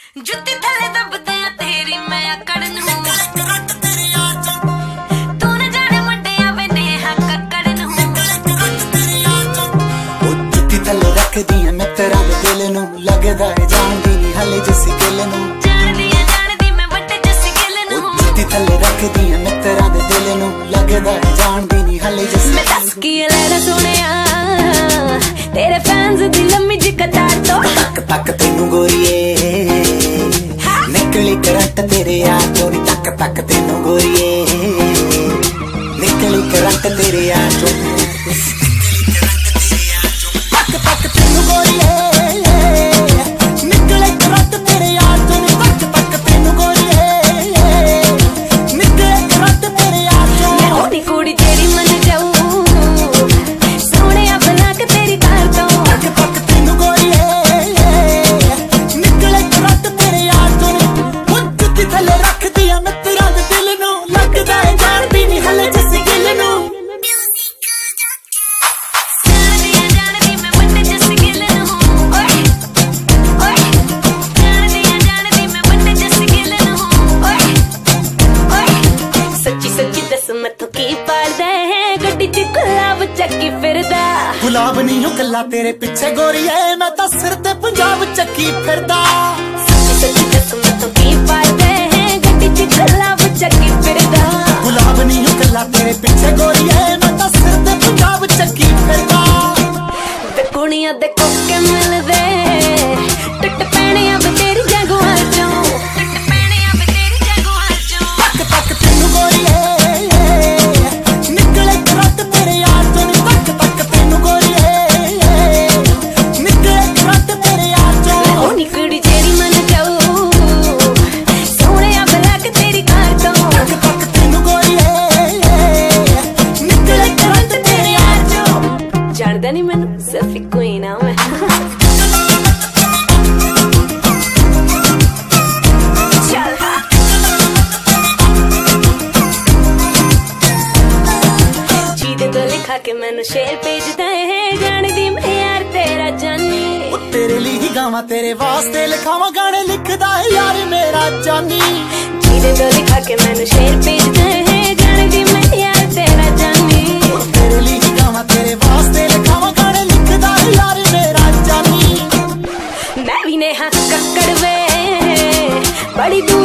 जुत्ती थले दबदे तेरी मैं अकड़ नूं तू न जाने मुंडिया वे नेहा कक्कड़ नूं जुत्ती थले रख दी मैं तेरा दिल नूं लगदा है जानदी नहीं हले जिस गिल नूं जानदी मैं वड्डे जिस गिल नूं जुत्ती थले रख दी मैं तेरा दिल नूं लगदा है जानदी नहीं हले जिस मैं दस की लैला सोनिया तेरे फैंस दी लम्मी जी कतार तो तक तक तेनू गोरीए निकली करंट तेरे यार चोरी तक तक तेनू गोरीए निकली करंट तेरे यार चोरी तक तक तेनू गोरीए निकली करंट तेरे यार चोरी तक तक तेनू गोरीए निकली करंट तेरे यार चोरी मैं होनी कुड़ी तेरी मन जाऊं सोने बना के तेरी कार तो तक तक तेनू गोरीए निकली करंट तेरे यार चोरी जुत्ती थले रख दिया मैं तेरा दिल नूं लगदा है जानदी नहीं हले जिस गिल नूं जानदी मैं वड्डे जिस गिल नूं ओए ओए जानदी मैं वड्डे जिस गिल नूं ओए ओए सच्ची सच्ची दस मैथों की पाड़दा है गड्डी च गुलाब चक्की फिरदा गुलाब नहीं हो कल्ला तेरे पीछे गोरीए मैं तां सिर ते पंजाब चक्की फिरदा सच्ची सच्ची दस मैथों की पाड़दा है गड्डी च गुलाब चक्की फिरदा गुलाब नहीं हो कल्ला तेरे पीछे गोरीए मैं तां सिर ते पंजाब चक्की फिरदा ते कुड़ियां दे कोके मिलदे टट पैणियां वे तेरी जगुआं चों टट पैणियां वे तेरी जगुआं चों तक तक तेनू गोरीए निकले करंट तेरे यार चोरी तक तक तेनू गोरीए निकले करंट तेरे यार चोरी होनी कुड़ी जेरी मन जाऊं सोने बना के तेरी कार तो तक तक तेनू गोरीए निकले करंट तेरे यार चोरी जानदा नहीं मैनू सिर्फ इक्को ही नाम है चल जीदे तो लिखा के मैनू शेर भेजदा है जानदी मैं यार तेरा जानी तेरे लिए ही गावां तेरे वास्ते लिखावां गाने लिखदा है यार मेरा जानी जीदे तो लिखा के मैनू शेर भेजदा है जानदी मैं यार तेरा जानी तेरे लिए ही गावां तेरे वास्ते लिखावां गाने लिखदा है यार मेरा जानी मैं भी नेहा कक्कड़ वे बड़ी दूर